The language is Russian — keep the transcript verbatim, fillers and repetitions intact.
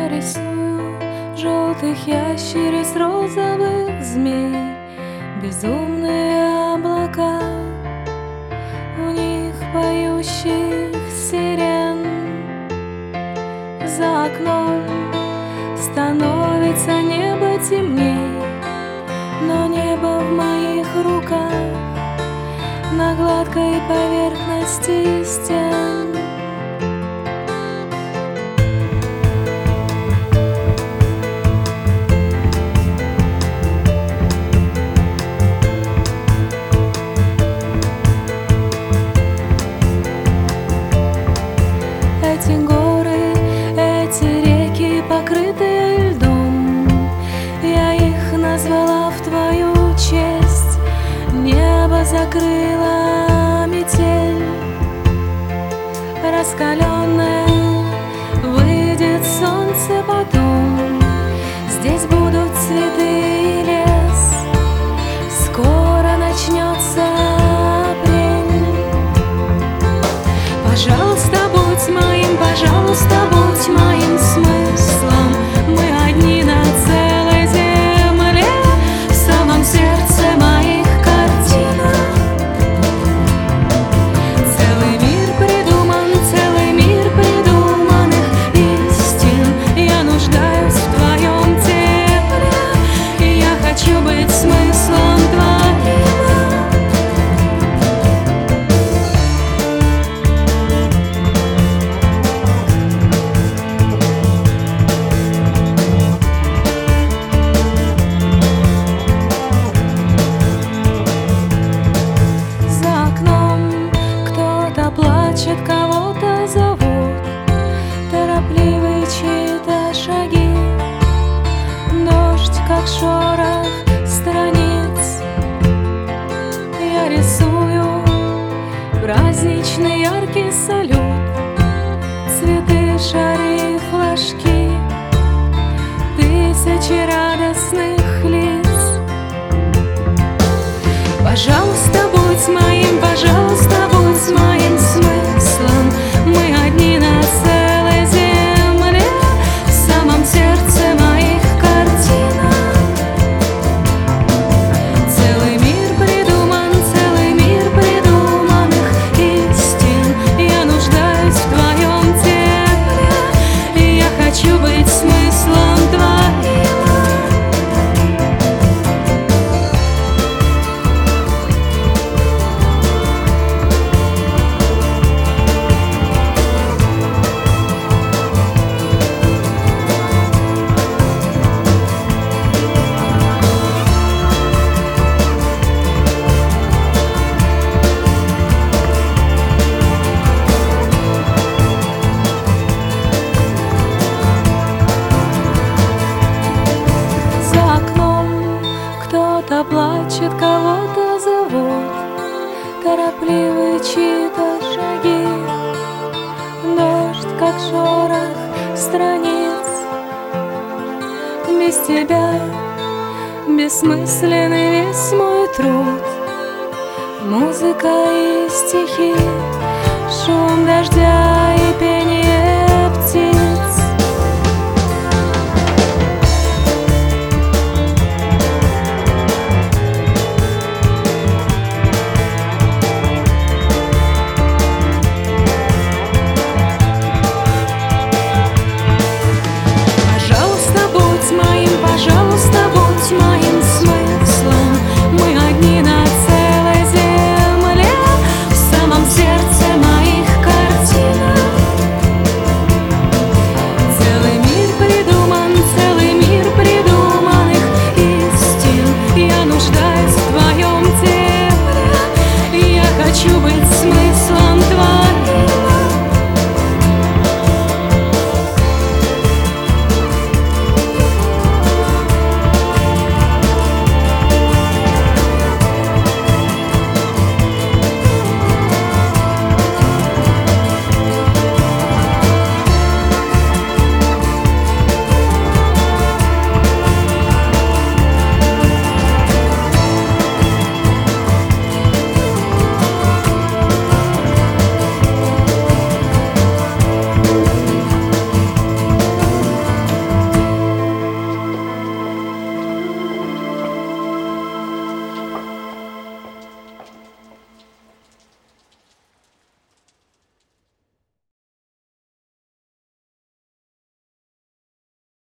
Я рисую желтых ящериц, розовых змей, безумные облака, у них поющих сирен. За окном становится небо темней, но небо в моих руках, на гладкой поверхности стен. Эти горы, эти реки, покрытые льдом, я их назвала в твою честь. Небо закрыла метель раскаленная, выйдет солнце потом. Здесь будут цветы и лес, скоро начнется апрель. Пожалуйста, будь моим, пожалуйста, будь моим смыслом. Мы одни на целой земле, в самом сердце моих картинок. Целый мир придуман, целый мир придуманных истин. Я нуждаюсь в твоем тепле, и я хочу быть смыслом твоим. Плачет, кого-то зовут, торопливые чьи-то шаги. Дождь, как шорох страниц. Я рисую праздничный яркий салют, цветы, шары, флажки, тысячи радостных лиц. Пожалуйста, будь моим, пожалуйста, будь моим смыслом. Мы одни на целой земле, в самом сердце моих картинок. Целый мир придуман, целый мир придуманных истин. Я нуждаюсь в твоем тепле, и я хочу быть смыслом твоим. Кто-то плачет, кого-то зовут, торопливые чьи-то шаги. Дождь, как шорох страниц. Без тебя бессмысленный весь мой труд. Музыка и стихи, шум дождя и пение птиц. Пожалуйста, будь моим смыслом. Мы одни на целой земле, в самом сердце моих картинок. Целый мир придуман, целый мир придуманных истин. Я нуждаюсь в твоем тепле, и я хочу быть